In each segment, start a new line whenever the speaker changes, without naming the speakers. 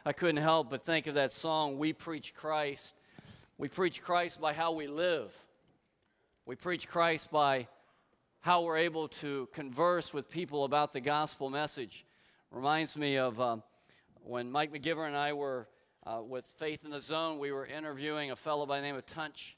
I couldn't help but think of that song, We Preach Christ. We preach Christ by how we live. We preach Christ by how we're able to converse with people about the gospel message. Reminds me of when Mike McGivern and I were with Faith in the Zone, we were interviewing a fellow by the name of Tunch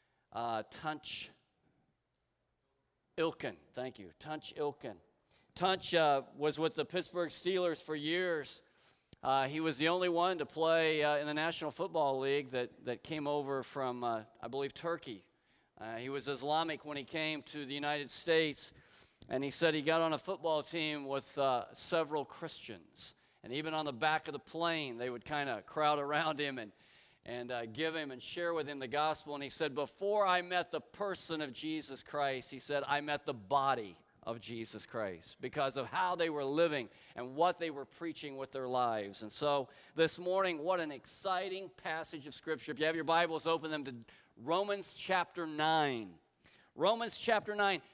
Ilkin. Thank you, Tunch Ilkin. Tunch was with the Pittsburgh Steelers for years. He was the only one to play in the National Football League that came over from, I believe, Turkey. He was Islamic when he came to the United States, and he said he got on a football team with several Christians. And even on the back of the plane, they would kind of crowd around him and give him and share with him the gospel. And he said, before I met the person of Jesus Christ, he said, I met the body of Jesus Christ because of how they were living and what they were preaching with their lives. And so this morning, what an exciting passage of Scripture. If you have your Bibles, open them to Romans chapter 9. Romans chapter 9.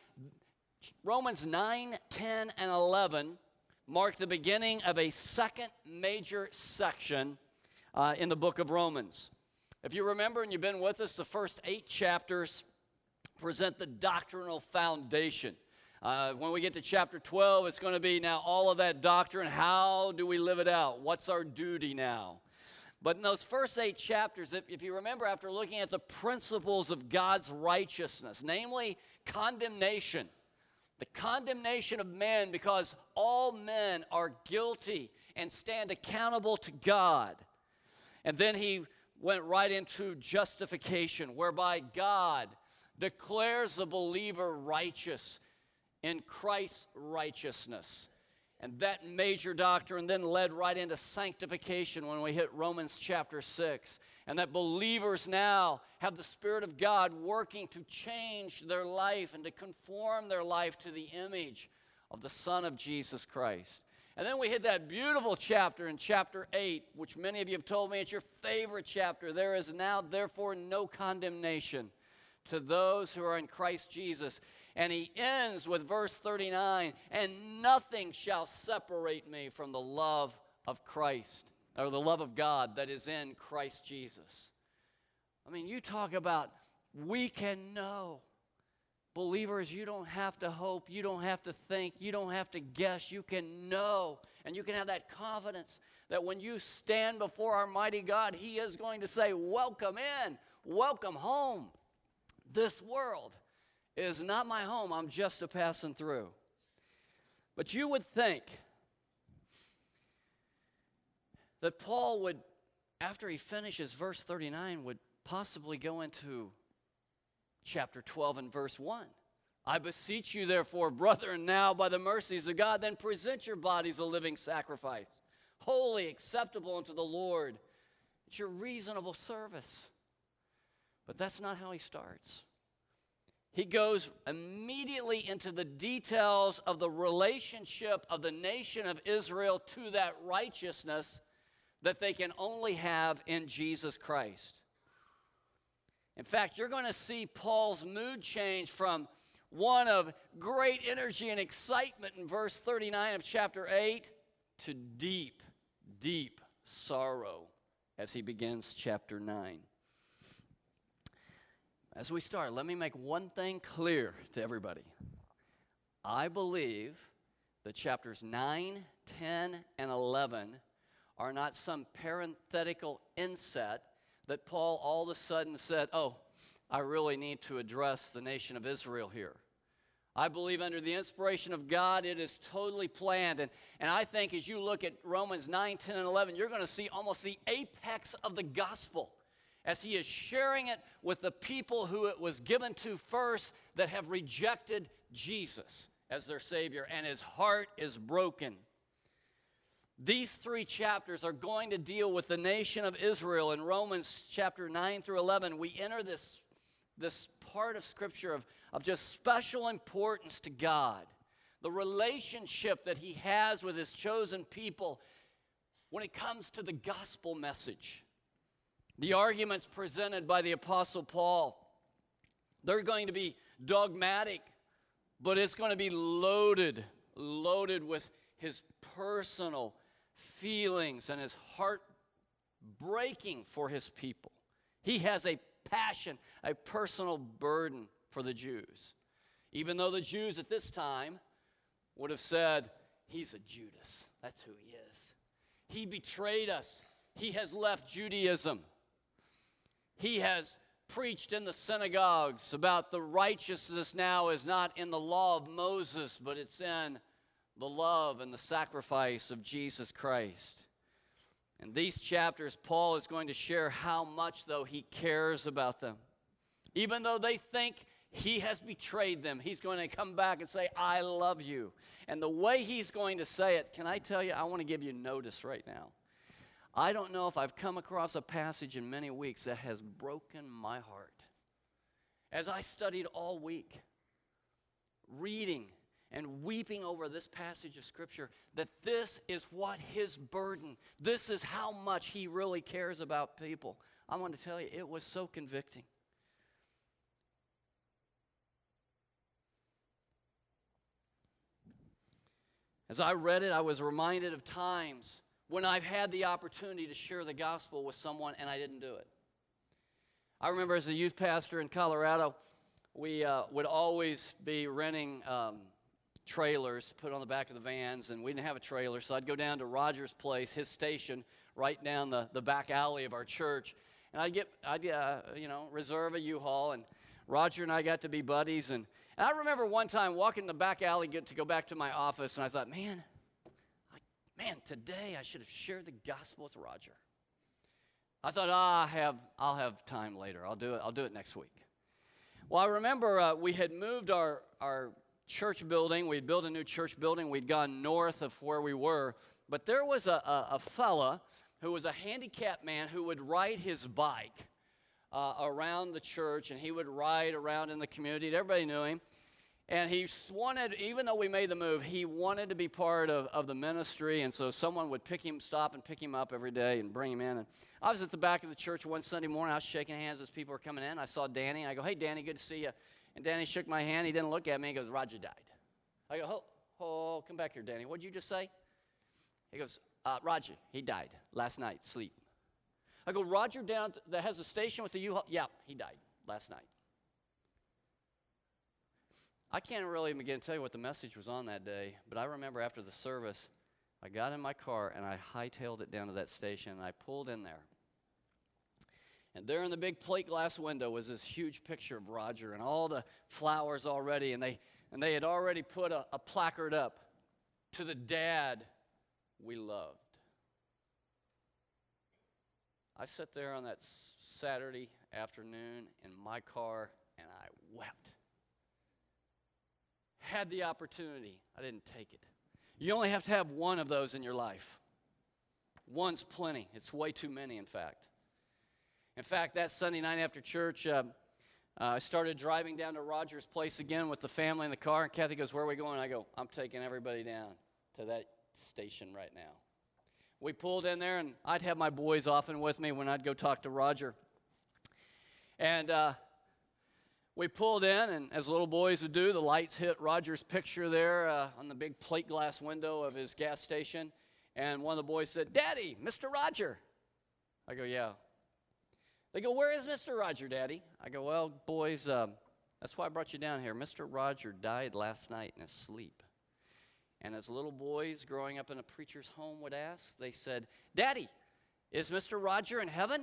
Romans 9, 10, and 11 mark the beginning of a second major section in the book of Romans. If you remember and you've been with us, the first 8 chapters present the doctrinal foundation. When we get to chapter 12, it's going to be now all of that doctrine. How do we live it out? What's our duty now? But in those first 8 chapters, if you remember, after looking at the principles of God's righteousness, namely condemnation, the condemnation of men because all men are guilty and stand accountable to God. And then he went right into justification, whereby God declares the believer righteous in Christ's righteousness. And that major doctrine then led right into sanctification when we hit Romans chapter 6. And that believers now have the Spirit of God working to change their life and to conform their life to the image of the Son of Jesus Christ. And then we hit that beautiful chapter in chapter 8, which many of you have told me it's your favorite chapter. There is now, therefore, no condemnation to those who are in Christ Jesus. And he ends with verse 39, and nothing shall separate me from the love of Christ, or the love of God that is in Christ Jesus. I mean, you talk about we can know. Believers, you don't have to hope, you don't have to think, you don't have to guess, you can know. And you can have that confidence that when you stand before our mighty God, he is going to say, welcome in, welcome home. This world is not my home, I'm just a passing through. But you would think that Paul would, after he finishes verse 39, would possibly go into chapter 12 and verse 1. I beseech you, therefore, brethren, now by the mercies of God, then present your bodies a living sacrifice, holy, acceptable unto the Lord. It's your reasonable service. But that's not how he starts. He goes immediately into the details of the relationship of the nation of Israel to that righteousness that they can only have in Jesus Christ. In fact, you're going to see Paul's mood change from one of great energy and excitement in verse 39 of chapter 8 to deep, deep sorrow as he begins chapter 9. As we start, let me make one thing clear to everybody. I believe that chapters 9, 10, and 11 are not some parenthetical inset that Paul all of a sudden said, oh, I really need to address the nation of Israel here. I believe under the inspiration of God, it is totally planned. And I think as you look at Romans 9, 10, and 11, you're going to see almost the apex of the gospel as he is sharing it with the people who it was given to first that have rejected Jesus as their Savior, and his heart is broken. These 3 chapters are going to deal with the nation of Israel. In Romans chapter 9 through 11, we enter this part of Scripture of just special importance to God. The relationship that he has with his chosen people when it comes to the gospel message. The arguments presented by the Apostle Paul, they're going to be dogmatic, but it's going to be loaded with his personal feelings and his heart breaking for his people. He has a passion, a personal burden for the Jews. Even though the Jews at this time would have said, he's a Judas. That's who he is. He betrayed us. He has left Judaism. He has preached in the synagogues about the righteousness now is not in the law of Moses, but it's in the love and the sacrifice of Jesus Christ. In these chapters, Paul is going to share how much, though, he cares about them. Even though they think he has betrayed them, he's going to come back and say, I love you. And the way he's going to say it, can I tell you, I want to give you notice right now. I don't know if I've come across a passage in many weeks that has broken my heart. As I studied all week, reading and weeping over this passage of Scripture, that this is what his burden, this is how much he really cares about people. I want to tell you, it was so convicting. As I read it, I was reminded of times when I've had the opportunity to share the gospel with someone and I didn't do it. I remember as a youth pastor in Colorado, we would always be renting trailers to put on the back of the vans, and we didn't have a trailer, so I'd go down to Roger's place, his station, right down the back alley of our church, and I'd reserve a U-Haul, and Roger and I got to be buddies, and I remember one time walking in the back alley to go back to my office, and I thought, man, today I should have shared the gospel with Roger. I thought, I'll have time later. I'll do it next week. Well, I remember we had moved our church building. We'd built a new church building. We'd gone north of where we were. But there was a fella who was a handicapped man who would ride his bike around the church, and he would ride around in the community. Everybody knew him. And he wanted, even though we made the move, he wanted to be part of the ministry, and so someone would stop and pick him up every day and bring him in. And I was at the back of the church one Sunday morning. I was shaking hands as people were coming in. I saw Danny. I go, hey, Danny, good to see you. And Danny shook my hand. He didn't look at me. He goes, Roger died. I go, oh, come back here, Danny. What'd you just say? He goes, Roger, he died last night, sleep. I go, Roger down that has a station with the U-Haul? Yeah, he died last night. I can't really begin to tell you what the message was on that day, but I remember after the service, I got in my car and I hightailed it down to that station, and I pulled in there. And there in the big plate glass window was this huge picture of Roger and all the flowers already, and they had already put a placard up, to the dad we loved. I sat there on that Saturday afternoon in my car and I wept. Had the opportunity, I didn't take it. You only have to have one of those in your life. One's plenty. It's way too many, in fact. In fact, that Sunday night after church, I started driving down to Roger's place again with the family in the car, and Kathy goes, where are we going? I go, I'm taking everybody down to that station right now. We pulled in there, and I'd have my boys often with me when I'd go talk to Roger. And we pulled in, and as little boys would do, the lights hit Roger's picture there on the big plate glass window of his gas station. And one of the boys said, Daddy, Mr. Roger. I go, yeah. They go, where is Mr. Roger, Daddy? I go, well, boys, that's why I brought you down here. Mr. Roger died last night in his sleep. And as little boys growing up in a preacher's home would ask, they said, Daddy, is Mr. Roger in heaven?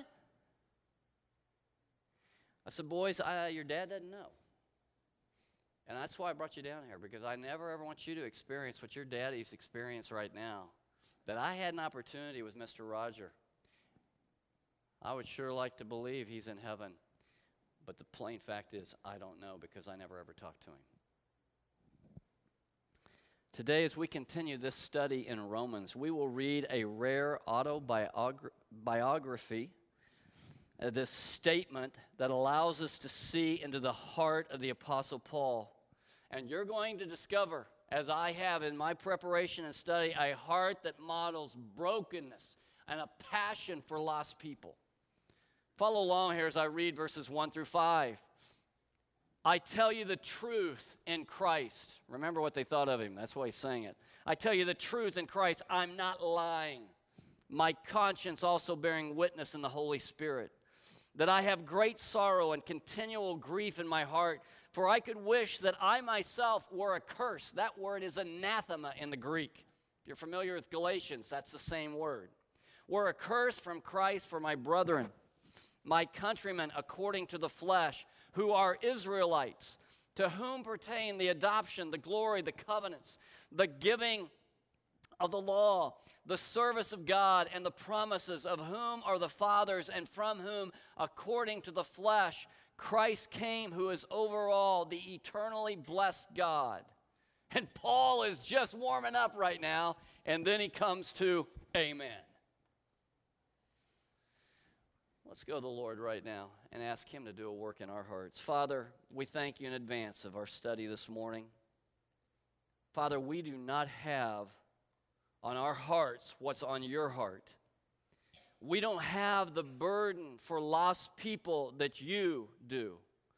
I said, boys, your dad doesn't know. And that's why I brought you down here, because I never ever want you to experience what your daddy's experiencing right now. That I had an opportunity with Mr. Roger. I would sure like to believe he's in heaven. But the plain fact is, I don't know, because I never ever talked to him. Today, as we continue this study in Romans, we will read a rare autobiography, this statement that allows us to see into the heart of the Apostle Paul. And you're going to discover, as I have in my preparation and study, a heart that models brokenness and a passion for lost people. Follow along here as I read verses 1 through 5. I tell you the truth in Christ. Remember what they thought of him. That's why he's saying it. I tell you the truth in Christ. I'm not lying. my conscience also bearing witness in the Holy Spirit, that I have great sorrow and continual grief in my heart, for I could wish that I myself were accursed. That word is anathema in the Greek. If you're familiar with Galatians, that's the same word. Were accursed from Christ for my brethren, my countrymen according to the flesh, who are Israelites, to whom pertain the adoption, the glory, the covenants, the giving of the law, the service of God, and the promises, of whom are the fathers, and from whom, according to the flesh, Christ came, who is over all, the eternally blessed God. And Paul is just warming up right now, and then he comes to amen. Let's go to the Lord right now and ask him to do a work in our hearts. Father, we thank you in advance of our study this morning. Father, we do not have on our hearts what's on your heart. We don't have the burden for lost people that you do.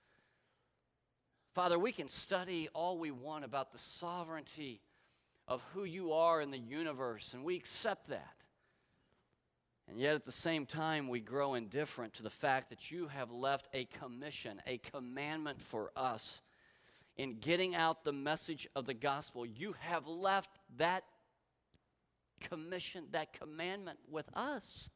Father, we can study all we want about the sovereignty of who you are in the universe, and we accept that. And yet at the same time, we grow indifferent to the fact that you have left a commission, a commandment for us in getting out the message of the gospel. You have left that commission, that commandment with us.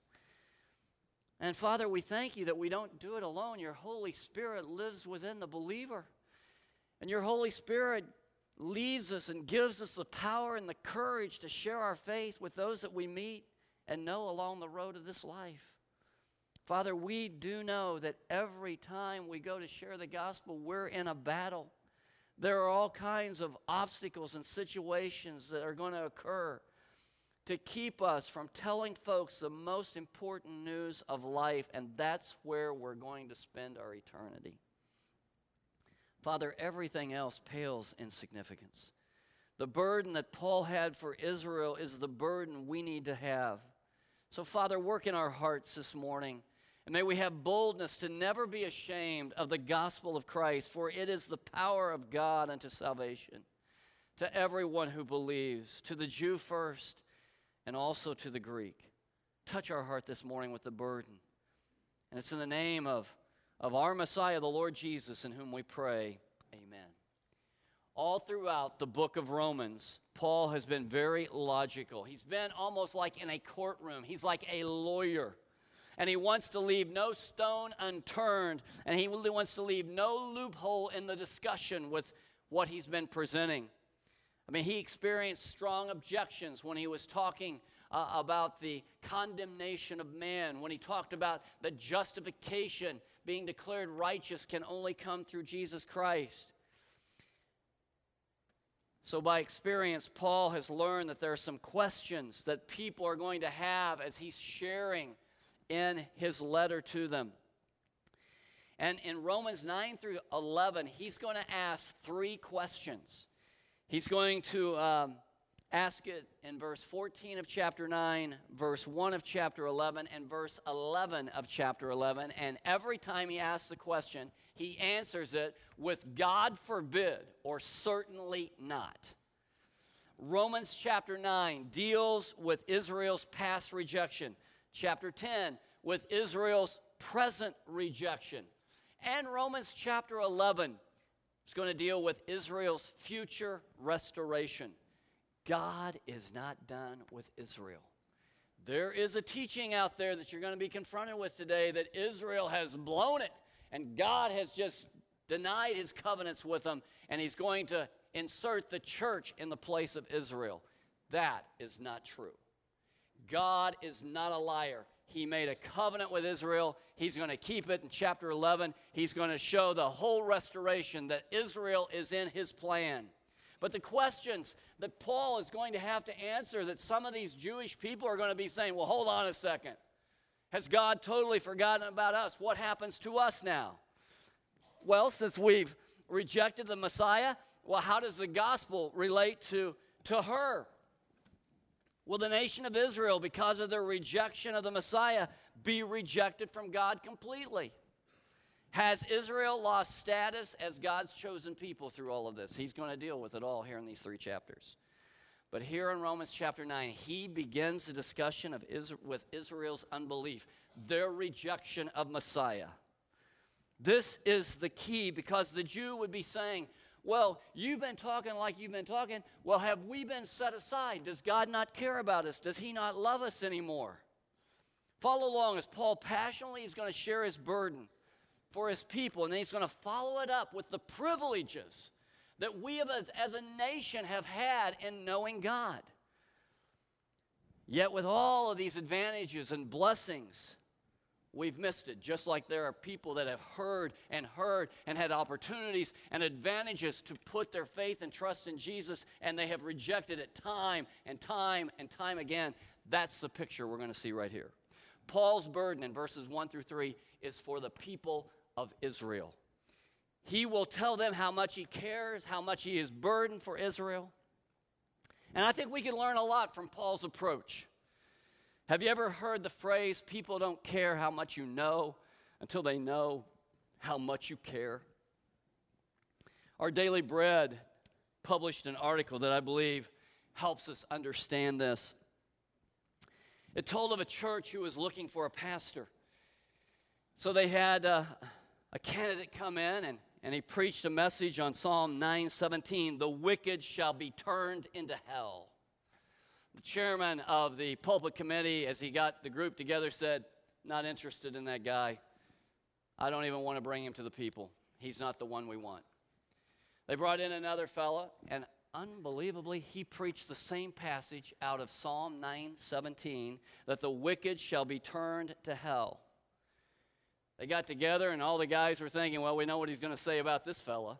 And Father, we thank you that we don't do it alone. Your Holy Spirit lives within the believer. And your Holy Spirit leads us and gives us the power and the courage to share our faith with those that we meet and know along the road of this life. Father, we do know that every time we go to share the gospel, we're in a battle. There are all kinds of obstacles and situations that are going to occur to keep us from telling folks the most important news of life, and that's where we're going to spend our eternity. Father, everything else pales in significance. The burden that Paul had for Israel is the burden we need to have. So, Father, work in our hearts this morning, and may we have boldness to never be ashamed of the gospel of Christ, for it is the power of God unto salvation to everyone who believes, to the Jew first, and also to the Greek. Touch our heart this morning with the burden. And it's in the name of our Messiah, the Lord Jesus, in whom we pray. Amen. All throughout the book of Romans, Paul has been very logical. He's been almost like in a courtroom. He's like a lawyer. And he wants to leave no stone unturned, and he wants to leave no loophole in the discussion with what he's been presenting. I mean, he experienced strong objections when he was talking about the condemnation of man, when he talked about the justification, being declared righteous can only come through Jesus Christ. So by experience, Paul has learned that there are some questions that people are going to have as he's sharing in his letter to them. And in Romans 9 through 11, he's going to ask three questions. He's going to ask it in verse 14 of chapter 9, verse 1 of chapter 11, and verse 11 of chapter 11. And every time he asks the question, he answers it with God forbid or certainly not. Romans chapter 9 deals with Israel's past rejection. Chapter 10 with Israel's present rejection. And Romans chapter 11 is going to deal with Israel's future restoration. God is not done with Israel. There is a teaching out there that you're going to be confronted with today that Israel has blown it and God has just denied his covenants with them, and he's going to insert the church in the place of Israel. That is not true. God is not a liar. He made a covenant with Israel. He's going to keep it in chapter 11. He's going to show the whole restoration that Israel is in his plan. But the questions that Paul is going to have to answer, that some of these Jewish people are going to be saying, well, hold on a second. Has God totally forgotten about us? What happens to us now? Well, since we've rejected the Messiah, well, how does the gospel relate to her? Will the nation of Israel, because of their rejection of the Messiah, be rejected from God completely? Has Israel lost status as God's chosen people through all of this? He's going to deal with it all here in these three chapters. But here in Romans chapter 9, he begins the discussion with Israel's unbelief, their rejection of Messiah. This is the key, because the Jew would be saying, well, you've been talking like you've been talking. Well, have we been set aside? Does God not care about us? Does he not love us anymore? Follow along as Paul passionately is going to share his burden for his people, and then he's going to follow it up with the privileges that we as a nation have had in knowing God. Yet with all of these advantages and blessings, we've missed it, just like there are people that have heard and had opportunities and advantages to put their faith and trust in Jesus, and they have rejected it time and time and time again. That's the picture we're going to see right here. Paul's burden in verses 1 through 3 is for the people of Israel. He will tell them how much he cares, how much he is burdened for Israel. And I think we can learn a lot from Paul's approach. Have you ever heard the phrase, people don't care how much you know until they know how much you care? Our Daily Bread published an article that I believe helps us understand this. It told of a church who was looking for a pastor. So they had a candidate come in, and he preached a message on Psalm 9:17, the wicked shall be turned into hell. The chairman of the pulpit committee, as he got the group together, said, not interested in that guy. I don't even want to bring him to the people. He's not the one we want. They brought in another fella, and unbelievably, he preached the same passage out of Psalm 9:17, that the wicked shall be turned to hell. They got together, and all the guys were thinking, well, we know what he's going to say about this fella.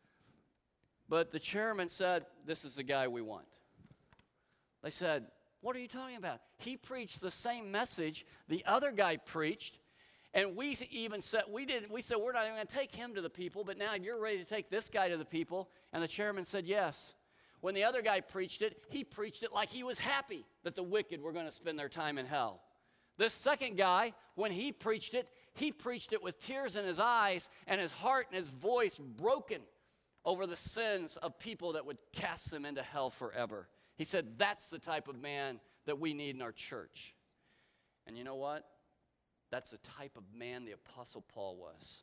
But the chairman said, this is the guy we want. They said, what are you talking about? He preached the same message the other guy preached, and we even said, we're not even going to take him to the people, but now you're ready to take this guy to the people. And the chairman said, yes. When the other guy preached it, he preached it like he was happy that the wicked were going to spend their time in hell. This second guy, when he preached it with tears in his eyes and his heart and his voice broken over the sins of people that would cast them into hell forever. He said, that's the type of man that we need in our church. And you know what? That's the type of man the Apostle Paul was.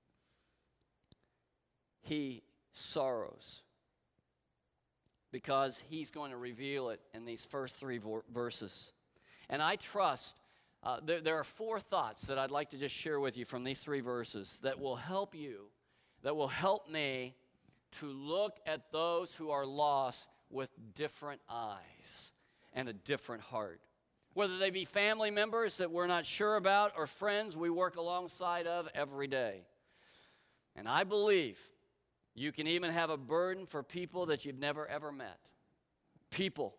He sorrows because he's going to reveal it in these first three verses. And I trust there are four thoughts that I'd like to just share with you from these three verses that will help you, that will help me to look at those who are lost with different eyes and a different heart. Whether they be family members that we're not sure about or friends we work alongside of every day. And I believe you can even have a burden for people that you've never ever met. People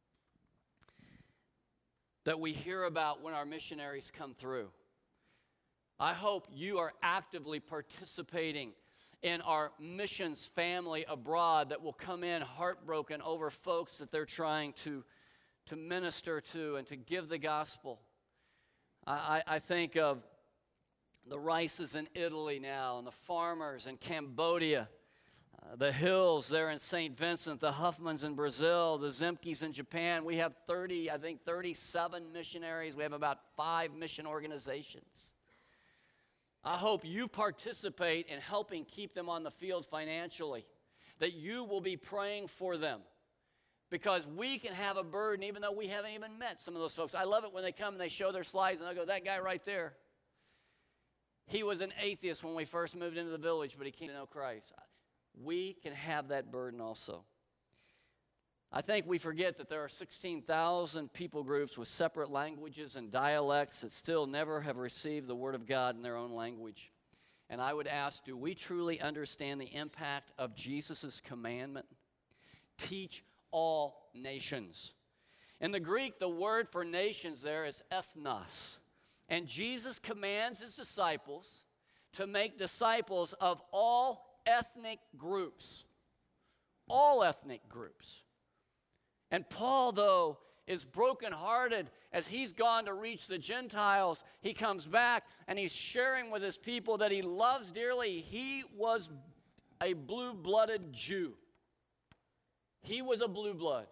that we hear about when our missionaries come through. I hope you are actively participating in our missions family abroad that will come in heartbroken over folks that they're trying to minister to and to give the gospel. I think of the Rices in Italy now, and the farmers in Cambodia, the Hills there in St. Vincent, the Huffmans in Brazil, the Zemkes in Japan. We have 37 missionaries. We have about 5 mission organizations. I hope you participate in helping keep them on the field financially, that you will be praying for them, because we can have a burden even though we haven't even met some of those folks. I love it when they come and they show their slides and I go, that guy right there, he was an atheist when we first moved into the village, but he came to know Christ. We can have that burden also. I think we forget that there are 16,000 people groups with separate languages and dialects that still never have received the Word of God in their own language. And I would ask, do we truly understand the impact of Jesus' commandment? Teach all nations. In the Greek, the word for nations there is ethnos. And Jesus commands his disciples to make disciples of all ethnic groups. All ethnic groups. And Paul, though, is brokenhearted as he's gone to reach the Gentiles. He comes back and he's sharing with his people that he loves dearly. He was a blue-blooded Jew. He was a blue blood.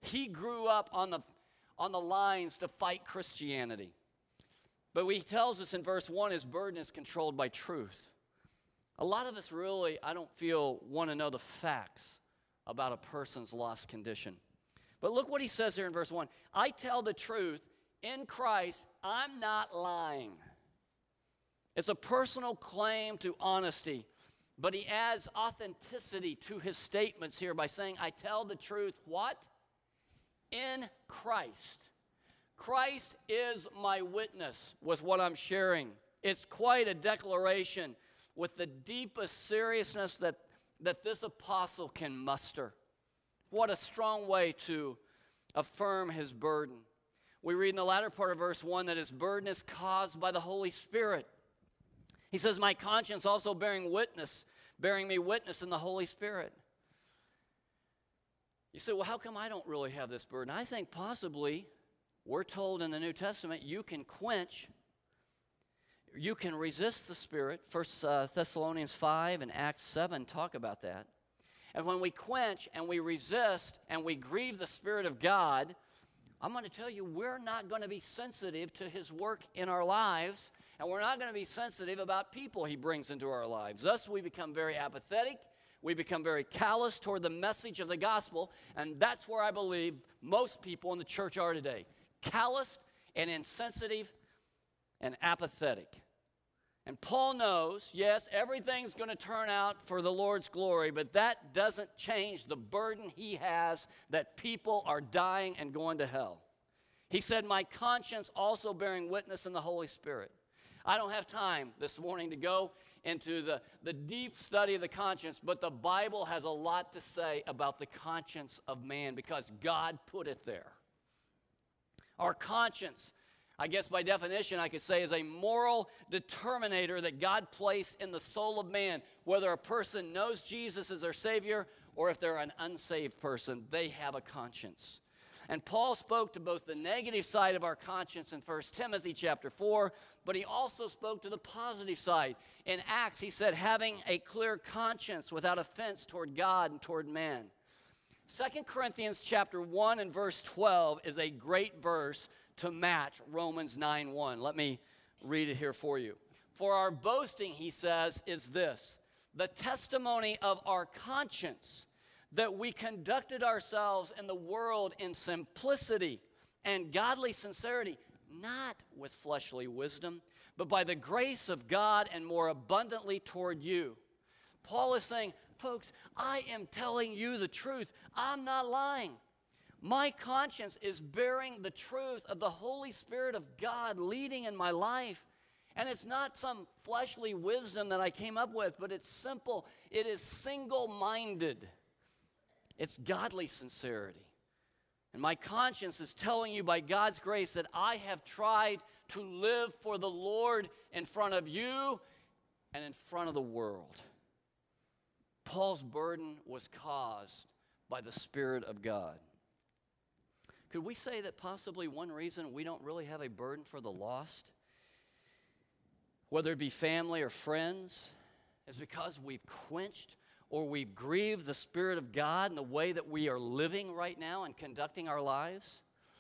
He grew up on the lines to fight Christianity. But he tells us in verse 1, his burden is controlled by truth. A lot of us really, I don't feel, want to know the facts about a person's lost condition. But look what he says here in verse 1. I tell the truth in Christ, I'm not lying. It's a personal claim to honesty, but he adds authenticity to his statements here by saying, I tell the truth, what? In Christ. Christ is my witness with what I'm sharing. It's quite a declaration with the deepest seriousness that this apostle can muster. What a strong way to affirm his burden. We read in the latter part of verse 1 that his burden is caused by the Holy Spirit. He says, my conscience also bearing me witness in the Holy Spirit. You say, well, how come I don't really have this burden? I think possibly, we're told in the New Testament, you can resist the Spirit. 1 Thessalonians 5 and Acts 7 talk about that. And when we quench and we resist and we grieve the Spirit of God, I'm going to tell you, we're not going to be sensitive to his work in our lives, and we're not going to be sensitive about people he brings into our lives. Thus, we become very apathetic. We become very callous toward the message of the gospel, and that's where I believe most people in the church are today. Calloused and insensitive and apathetic. And Paul knows, yes, everything's going to turn out for the Lord's glory, but that doesn't change the burden he has that people are dying and going to hell. He said, my conscience also bearing witness in the Holy Spirit. I don't have time this morning to go into the deep study of the conscience, but the Bible has a lot to say about the conscience of man because God put it there. Our conscience, I guess by definition I could say, is a moral determinator that God placed in the soul of man. Whether a person knows Jesus as their Savior or if they're an unsaved person, they have a conscience. And Paul spoke to both the negative side of our conscience in 1 Timothy chapter 4, but he also spoke to the positive side. In Acts, he said, having a clear conscience without offense toward God and toward man. 2 Corinthians chapter 1 and verse 12 is a great verse to match Romans 9:1. Let me read it here for you. For our boasting, he says, is this, the testimony of our conscience, that we conducted ourselves in the world in simplicity and godly sincerity, not with fleshly wisdom, but by the grace of God and more abundantly toward you. Paul is saying, folks, I am telling you the truth. I'm not lying. My conscience is bearing the truth of the Holy Spirit of God leading in my life. And it's not some fleshly wisdom that I came up with, but it's simple. It is single-minded. It's godly sincerity. And my conscience is telling you by God's grace that I have tried to live for the Lord in front of you and in front of the world. Paul's burden was caused by the Spirit of God. Could we say that possibly one reason we don't really have a burden for the lost, whether it be family or friends, is because we've quenched or we've grieved the Spirit of God in the way that we are living right now and conducting our lives?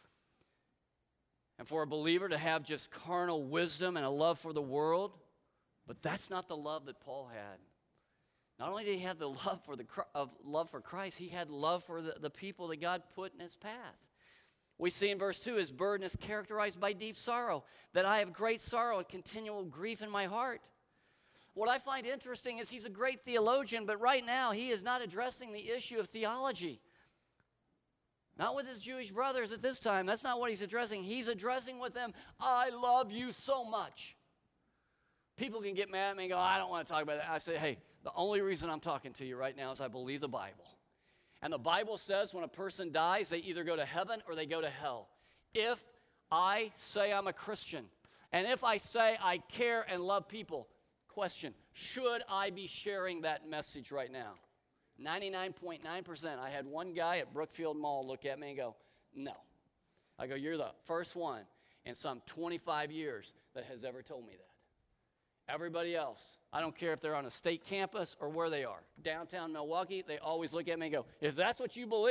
And for a believer to have just carnal wisdom and a love for the world, but that's not the love that Paul had. Not only did he have the love for Christ, he had love for the people that God put in his path. We see in verse 2, his burden is characterized by deep sorrow, that I have great sorrow and continual grief in my heart. What I find interesting is he's a great theologian, but right now he is not addressing the issue of theology. Not with his Jewish brothers at this time. That's not what he's addressing. He's addressing with them, I love you so much. People can get mad at me and go, I don't want to talk about that. I say, hey, the only reason I'm talking to you right now is I believe the Bible. And the Bible says when a person dies, they either go to heaven or they go to hell. If I say I'm a Christian, and if I say I care and love people, question, should I be sharing that message right now? 99.9%. I had one guy at Brookfield Mall look at me and go, no. I go, you're the first one in some 25 years that has ever told me that. Everybody else, I don't care if they're on a state campus or where they are, downtown Milwaukee, they always look at me and go, if that's what you believe,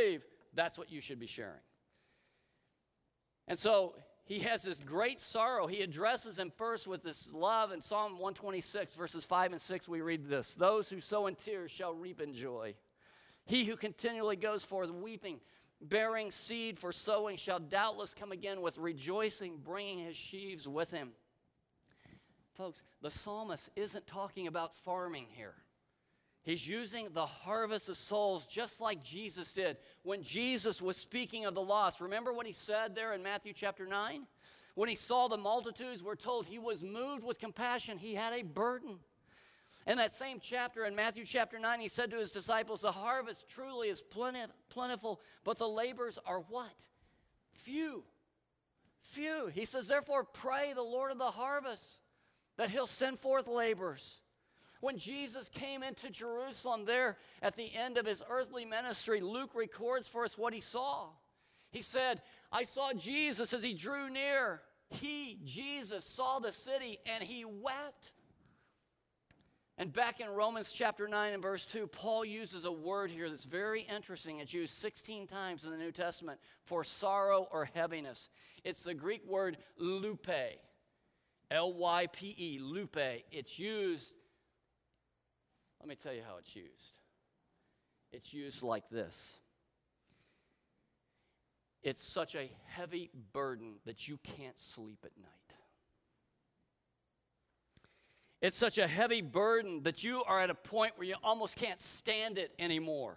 That's what you should be sharing. And so he has this great sorrow. He addresses him first with this love. In Psalm 126, verses 5 and 6, we read this: "Those who sow in tears shall reap in joy. He who continually goes forth weeping, bearing seed for sowing, shall doubtless come again with rejoicing, bringing his sheaves with him." Folks, the psalmist isn't talking about farming here. He's using the harvest of souls just like Jesus did. When Jesus was speaking of the lost, remember what he said there in Matthew chapter 9? When he saw the multitudes, we're told he was moved with compassion. He had a burden. In that same chapter, in Matthew chapter 9, he said to his disciples, "The harvest truly is plentiful, but the laborers are" what? Few. Few. He says, "Therefore pray the Lord of the harvest that he'll send forth laborers." When Jesus came into Jerusalem there at the end of his earthly ministry, Luke records for us what he saw. He said, "I saw Jesus as he drew near. He, Jesus, saw the city and he wept." And back in Romans chapter 9 and verse 2, Paul uses a word here that's very interesting. It's used 16 times in the New Testament for sorrow or heaviness. It's the Greek word lupe, L-Y-P-E, lupe. It's used, let me tell you how it's used. It's used like this. It's such a heavy burden that you can't sleep at night. It's such a heavy burden that you are at a point where you almost can't stand it anymore.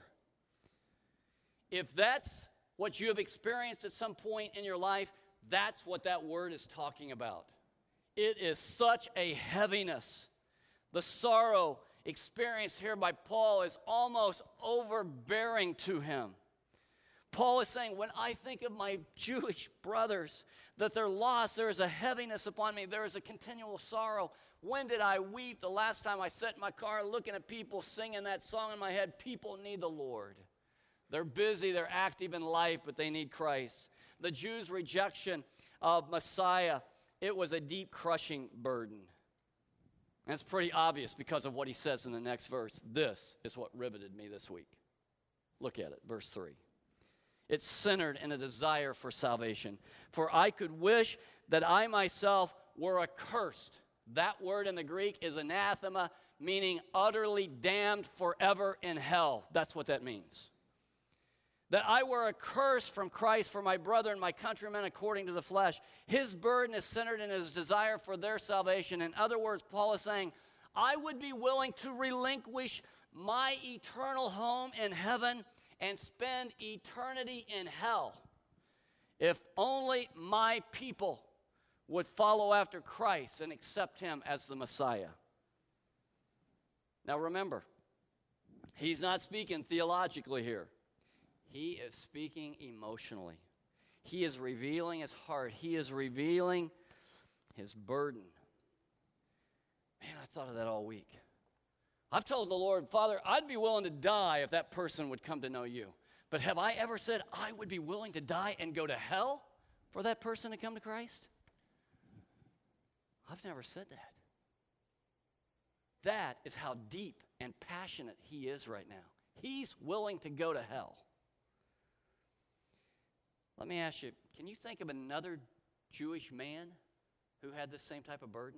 If that's what you have experienced at some point in your life, that's what that word is talking about. It is such a heaviness. The sorrow experienced here by Paul is almost overbearing to him. Paul is saying, when I think of my Jewish brothers, that they're lost, there is a heaviness upon me. There is a continual sorrow. When did I weep? The last time I sat in my car looking at people singing that song in my head, "People need the Lord." They're busy, they're active in life, but they need Christ. The Jews' rejection of Messiah, it was a deep crushing burden. And it's pretty obvious because of what he says in the next verse. This is what riveted me this week. Look at it, verse 3. It's centered in a desire for salvation. "For I could wish that I myself were accursed." That word in the Greek is anathema, meaning utterly damned forever in hell. That's what that means. That I were accursed from Christ for my brother and my countrymen according to the flesh. His burden is centered in his desire for their salvation. In other words, Paul is saying, I would be willing to relinquish my eternal home in heaven and spend eternity in hell if only my people would follow after Christ and accept him as the Messiah. Now remember, he's not speaking theologically here. He is speaking emotionally. He is revealing his heart. He is revealing his burden. Man, I thought of that all week. I've told the Lord, Father, I'd be willing to die if that person would come to know you. But have I ever said I would be willing to die and go to hell for that person to come to Christ? I've never said that. That is how deep and passionate he is right now. He's willing to go to hell. Let me ask you, can you think of another Jewish man who had this same type of burden?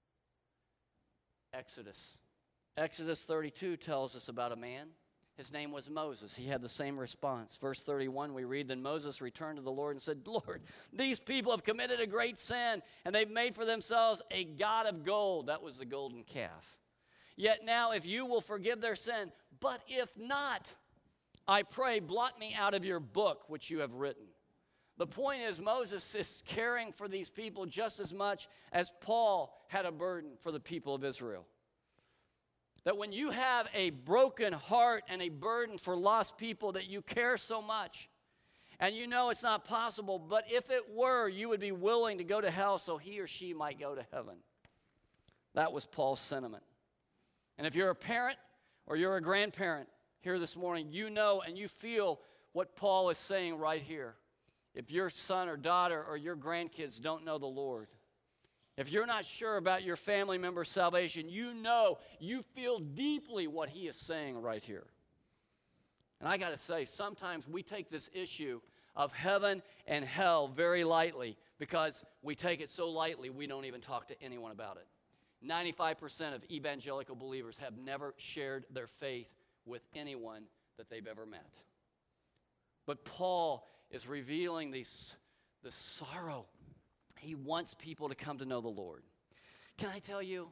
Exodus. Exodus 32 tells us about a man. His name was Moses. He had the same response. Verse 31, we read, "Then Moses returned to the Lord and said, Lord, these people have committed a great sin, and they've made for themselves a god of gold." That was the golden calf. "Yet now, if you will forgive their sin, but if not, I pray, blot me out of your book which you have written." The point is, Moses is caring for these people just as much as Paul had a burden for the people of Israel. That when you have a broken heart and a burden for lost people that you care so much, and you know it's not possible, but if it were, you would be willing to go to hell so he or she might go to heaven. That was Paul's sentiment. And if you're a parent or you're a grandparent here this morning, you know and you feel what Paul is saying right here. If your son or daughter or your grandkids don't know the Lord, if you're not sure about your family member's salvation, you know, you feel deeply what he is saying right here. And I got to say, sometimes we take this issue of heaven and hell very lightly because we take it so lightly we don't even talk to anyone about it. 95% of evangelical believers have never shared their faith with anyone that they've ever met. But Paul is revealing the sorrow. He wants people to come to know the Lord. Can I tell you,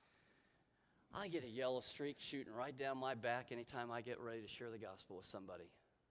I get a yellow streak shooting right down my back anytime I get ready to share the gospel with somebody.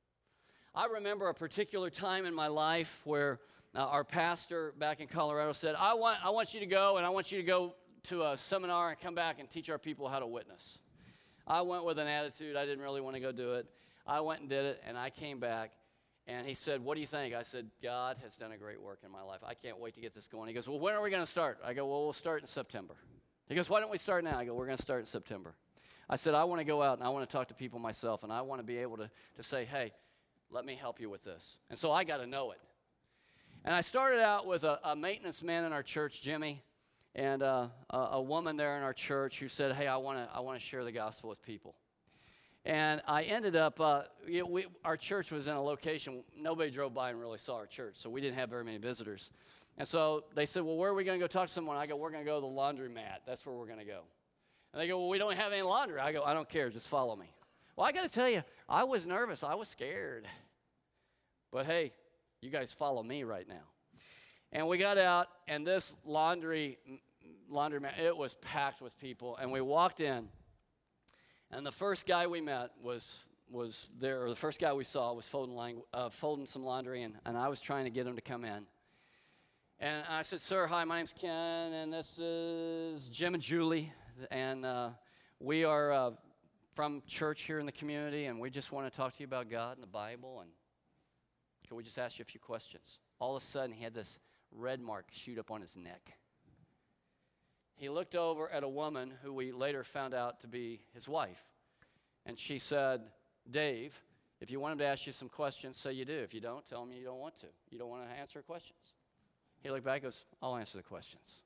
I remember a particular time in my life where our pastor back in Colorado said, I want you to go, and I want you to go to a seminar and come back and teach our people how to witness. I went with an attitude. I didn't really want to go do it. I went and did it, and I came back, and he said, what do you think? I said, God has done a great work in my life. I can't wait to get this going. He goes, well, when are we going to start? I go, well, we'll start in September. He goes, why don't we start now? I go, we're going to start in September. I said, I want to go out, and I want to talk to people myself, and I want to be able to say, hey, let me help you with this. And so I got to know it. And I started out with a maintenance man in our church, Jimmy, and a woman there in our church who said, hey, I want to share the gospel with people. And I ended up, our church was in a location, nobody drove by and really saw our church, so we didn't have very many visitors. And so they said, well, where are we going to go talk to someone? I go, we're going to go to the laundromat. That's where we're going to go. And they go, well, we don't have any laundry. I go, I don't care. Just follow me. Well, I got to tell you, I was nervous. I was scared. But, hey, you guys follow me right now. And we got out, and this laundromat, it was packed with people. And we walked in, and the first guy we met was there, or the first guy we saw was folding some laundry, and I was trying to get him to come in. And I said, sir, hi, my name's Ken, and this is Jim and Julie, and we are from church here in the community, and we just want to talk to you about God and the Bible, and can we just ask you a few questions? All of a sudden, he had this red mark shoot up on his neck. He looked over at a woman who we later found out to be his wife, and she said, Dave, if you want him to ask you some questions, say you do. If you don't, tell him you don't want to. You don't want to answer questions. He looked back and goes, I'll answer the questions.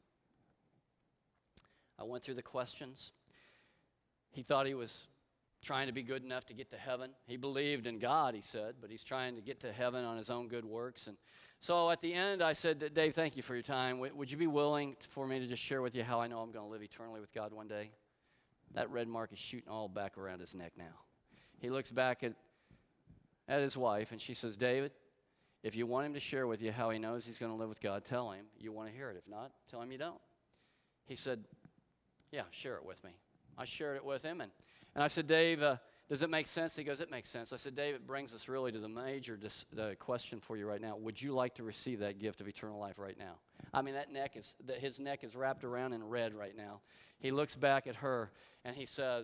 I went through the questions. He thought he was trying to be good enough to get to heaven. He believed in God, he said, but he's trying to get to heaven on his own good works. And so at the end, I said, Dave, thank you for your time. Would you be willing for me to just share with you how I know I'm going to live eternally with God one day? That red mark is shooting all back around his neck now. He looks back at his wife, and she says, David, if you want him to share with you how he knows he's going to live with God, tell him you want to hear it. If not, tell him you don't. He said, yeah, share it with me. I shared it with him, and I said, Dave, does it make sense? He goes, it makes sense. I said, Dave, it brings us really to the major question for you right now. Would you like to receive that gift of eternal life right now? I mean, his neck is wrapped around in red right now. He looks back at her, and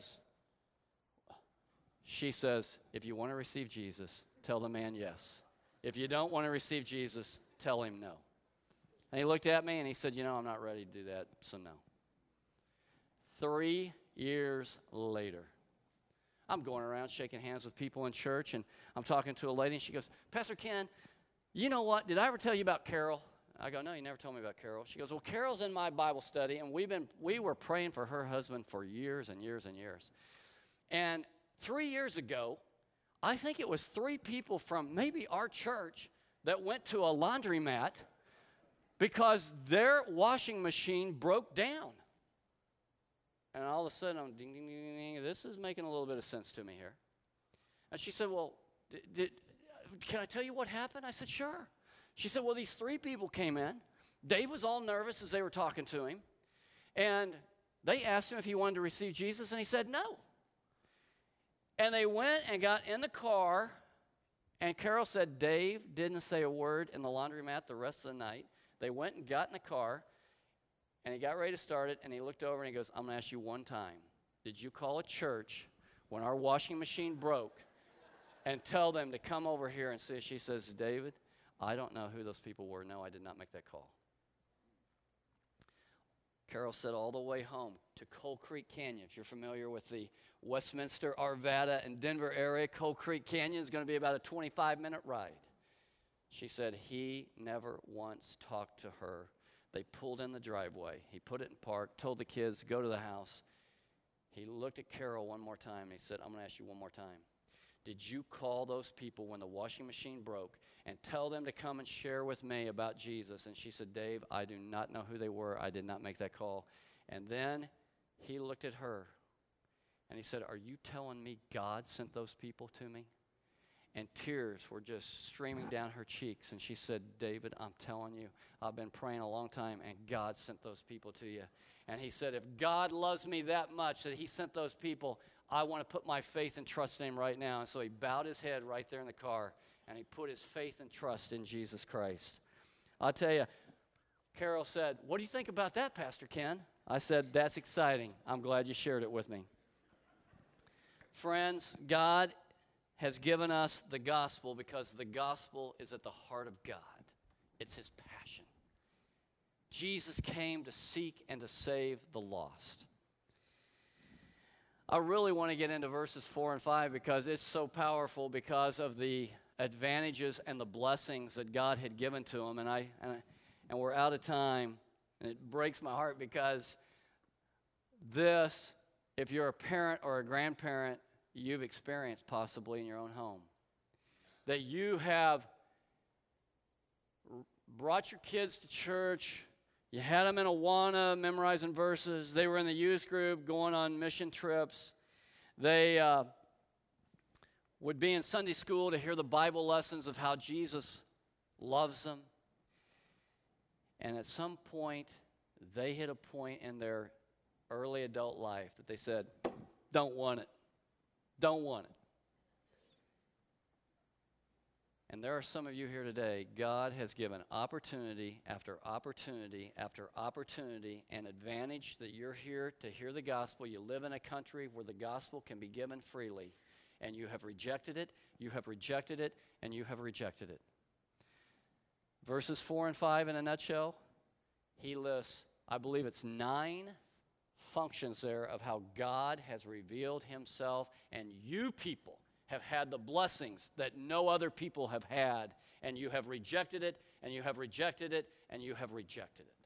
she says, if you want to receive Jesus, tell the man yes. If you don't want to receive Jesus, tell him no. And he looked at me, and he said, I'm not ready to do that, so no. 3 years later, I'm going around shaking hands with people in church, and I'm talking to a lady, and she goes, Pastor Ken, you know what? Did I ever tell you about Carol? I go, no, you never told me about Carol. She goes, well, Carol's in my Bible study, and we were praying for her husband for years and years and years. And 3 years ago, I think it was 3 people from maybe our church that went to a laundromat because their washing machine broke down. And all of a sudden, I'm ding, ding, ding, ding. This is making a little bit of sense to me here. And she said, well, can I tell you what happened? I said, sure. She said, well, these 3 people came in. Dave was all nervous as they were talking to him. And they asked him if he wanted to receive Jesus, and he said no. And they went and got in the car, and Carol said Dave didn't say a word in the laundromat the rest of the night. They went and got in the car, and he got ready to start it, and he looked over and he goes, I'm going to ask you one time. Did you call a church when our washing machine broke and tell them to come over here and see? She says, David, I don't know who those people were. No, I did not make that call. Carol said all the way home to Coal Creek Canyon. If you're familiar with the Westminster, Arvada, and Denver area, Coal Creek Canyon is going to be about a 25-minute ride. She said he never once talked to her. They pulled in the driveway. He put it in park, told the kids, go to the house. He looked at Carol one more time, and he said, I'm going to ask you one more time. did you call those people when the washing machine broke and tell them to come and share with me about Jesus? And she said, Dave, I do not know who they were. I did not make that call. And then he looked at her and he said, are you telling me God sent those people to me? And tears were just streaming down her cheeks. And she said, David, I'm telling you, I've been praying a long time, and God sent those people to you. And he said, if God loves me that much that he sent those people, I want to put my faith and trust in him right now. And so he bowed his head right there in the car, and he put his faith and trust in Jesus Christ. I'll tell you, Carol said, what do you think about that, Pastor Ken? I said, that's exciting. I'm glad you shared it with me. Friends, God has given us the gospel because the gospel is at the heart of God. It's his passion. Jesus came to seek and to save the lost. I really want to get into verses 4 and 5 because it's so powerful because of the advantages and the blessings that God had given to him. And we're out of time, and it breaks my heart because this, if you're a parent or a grandparent, you've experienced possibly in your own home. That you have brought your kids to church, you had them in Awana memorizing verses, they were in the youth group going on mission trips, they would be in Sunday school to hear the Bible lessons of how Jesus loves them. And at some point, they hit a point in their early adult life that they said, don't want it. Don't want it. And there are some of you here today, God has given opportunity after opportunity after opportunity and advantage that you're here to hear the gospel. You live in a country where the gospel can be given freely, and you have rejected it, you have rejected it, and you have rejected it. Verses 4 and 5 in a nutshell, he lists, I believe it's 9 functions there of how God has revealed himself, and you people have had the blessings that no other people have had, and you have rejected it, and you have rejected it, and you have rejected it.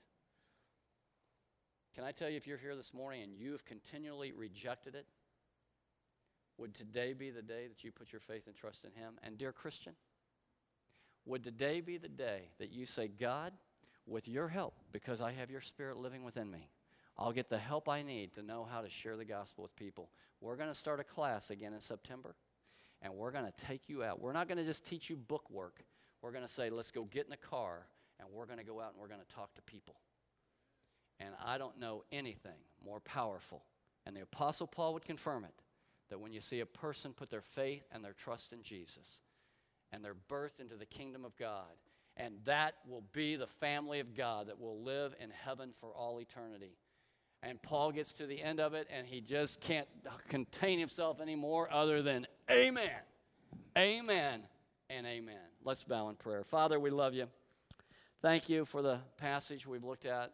Can I tell you, if you're here this morning and you have continually rejected it, would today be the day that you put your faith and trust in him? And dear Christian, would today be the day that you say, God, with your help, because I have your Spirit living within me, I'll get the help I need to know how to share the gospel with people. We're going to start a class again in September, and we're going to take you out. We're not going to just teach you book work. We're going to say, let's go get in a car, and we're going to go out and we're going to talk to people. And I don't know anything more powerful, and the Apostle Paul would confirm it, that when you see a person put their faith and their trust in Jesus, and they're birthed into the kingdom of God, and that will be the family of God that will live in heaven for all eternity. And Paul gets to the end of it, and he just can't contain himself anymore other than amen, amen, and amen. Let's bow in prayer. Father, we love you. Thank you for the passage we've looked at.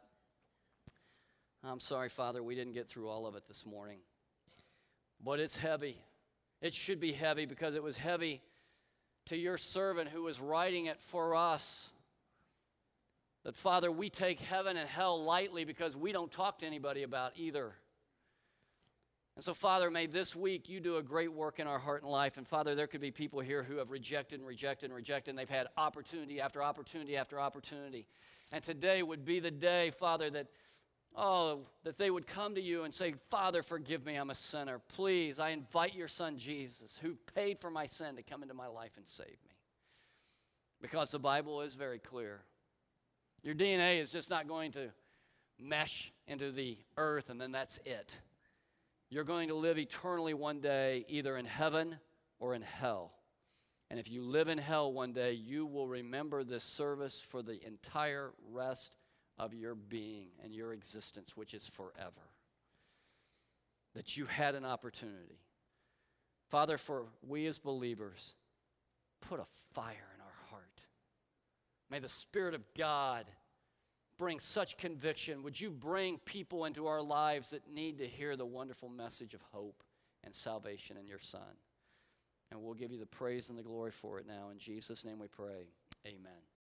I'm sorry, Father, we didn't get through all of it this morning. But it's heavy. It should be heavy because it was heavy to your servant who was writing it for us. That, Father, we take heaven and hell lightly because we don't talk to anybody about either. And so, Father, may this week you do a great work in our heart and life. And, Father, there could be people here who have rejected and rejected and rejected, and they've had opportunity after opportunity after opportunity. And today would be the day, Father, that they would come to you and say, Father, forgive me, I'm a sinner. Please, I invite your son Jesus, who paid for my sin, to come into my life and save me. Because the Bible is very clear. Your DNA is just not going to mesh into the earth and then that's it. You're going to live eternally one day, either in heaven or in hell. And if you live in hell one day, you will remember this service for the entire rest of your being and your existence, which is forever. That you had an opportunity. Father, for we as believers, put a fire in our heart. May the Spirit of God bring such conviction. Would you bring people into our lives that need to hear the wonderful message of hope and salvation in your Son? And we'll give you the praise and the glory for it now. In Jesus' name we pray. Amen.